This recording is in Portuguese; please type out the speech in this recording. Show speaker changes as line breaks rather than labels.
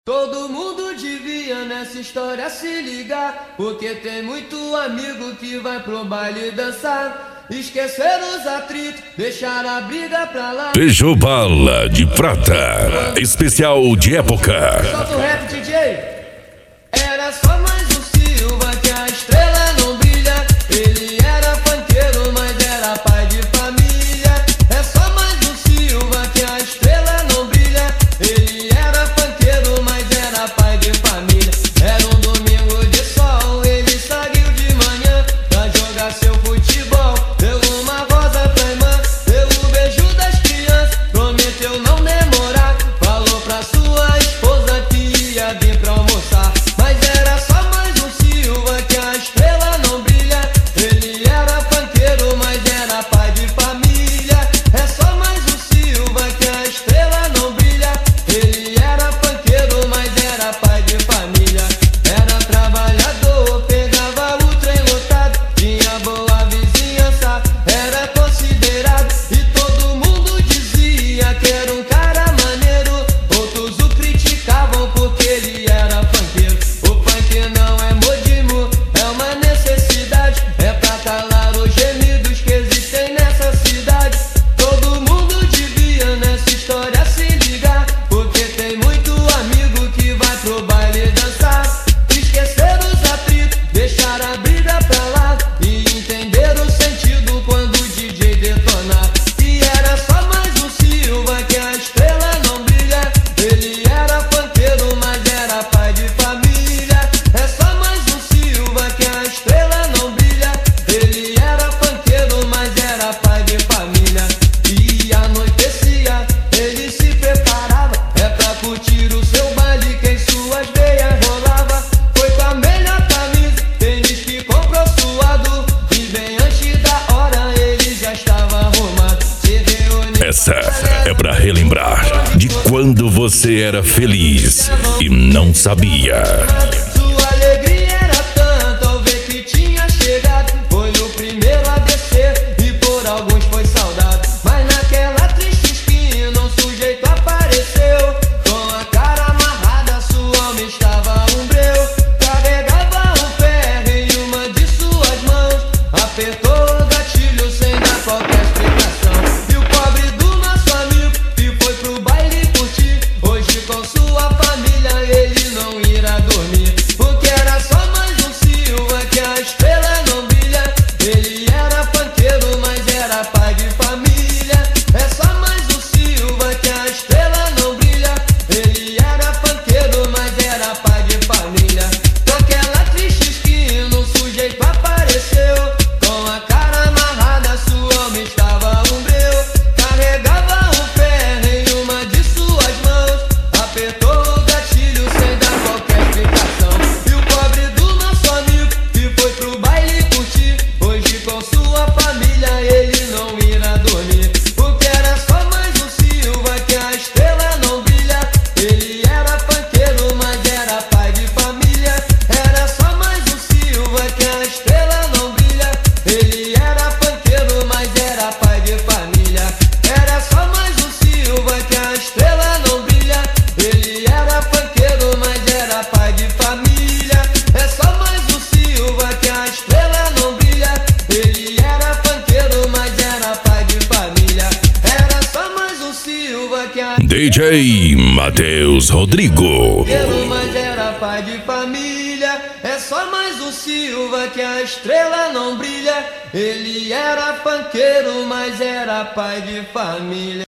Todo mundo devia nessa história se ligar, porque tem muito amigo que vai pro baile dançar. Esquecer os atritos, deixar a briga pra lá.
Beijo Bala de Prata, especial de época.
Solta o rap, DJ. Era só mais um Silva que a estrela não brilha. Ele era funkeiro, mas era pai de família. É só mais um Silva que a estrela não brilha. Ele era funkeiro, mas era pai de família. Era um domingo de sol, ele saiu de manhã pra jogar seu futebol. Deu uma rosa pra irmã, deu o beijo das crianças, prometeu não demorar. Falou pra sua esposa que ia vir pra almoçar. Mas era só mais um Silva que a estrela não brilha. Ele era funkeiro, mas era pai de família. É só mais um Silva que a estrela não brilha. Ele era funkeiro, mas era pai de família. Era trabalhador, pegava o trem lotado, tinha boa vizinhança, era considerado. E todo mundo dizia que era um cara maneiro. Outros o criticavam porque ele era funkeiro. O funk não é modismo, é uma necessidade. É pra calar os gemidos que existem nessa cidade. Todo mundo devia nessa história se ligar, porque tem muito amigo que vai pro baile dançar. Esquecer os atritos, deixar a briga pra lá e entender o sentido quando o DJ detonar. E era só mais um Silva que a estrela não brilha. Ele era funkeiro, mas era pai de família. É só mais um Silva que a estrela não brilha. Ele era funkeiro, mas era pai de família. E anoitecia, ele se preparava, é pra curtir o seu baile que em suas veias rolava. Foi com a melhor camisa, tênis que comprou suado, e bem antes da hora ele já estava arrumado. Se reuniu.
Essa é pra relembrar de quando você era feliz e não sabia.
Sua alegria era tanta ao ver que tinha chegado. Foi o primeiro a descer e por alguns foi saudado. Mas naquela triste esquina um sujeito apareceu, com a cara amarrada, sua alma estava um breu. Carregava um ferro em uma de suas mãos, apertou o gatilho sem dar qualquer explicação. E o pobre do nosso amigo que foi pro baile curtir, hoje com sua família ele não irá dormir. Porque era só mais um Silva que a estrela não brilha. Ele era funkeiro, mas era pai de família. É só mais um Silva que a estrela não brilha. Ele era funkeiro, mas era pai de família. Naquela triste esquina um sujeito apareceu, com a cara amarrada, sua alma estava um breu. Carregava um ferro em uma de suas mãos, apertou o gatilho sem dar qualquer explicação. E o pobre do nosso amigo que foi pro baile curtir, hoje com sua família ele não irá dormir. Porque era só mais um Silva que a estrela não brilha. Ele era funkeiro, mas era pai de família. Era só mais um Silva que a estrela não brilha. Ele era funkeiro, mas era pai de família. Era só mais um Silva que a estrela não brilha. Ele era funkeiro, mas era pai de família. É só mais um Silva que a estrela não brilha. Ele era funkeiro, mas era pai de família. Era só mais um Silva que a
DJ Matheus Rodrigo.
funkeiro, mas era pai de família. É só mais um Silva que a estrela não brilha. Ele era funkeiro, mas era pai de família.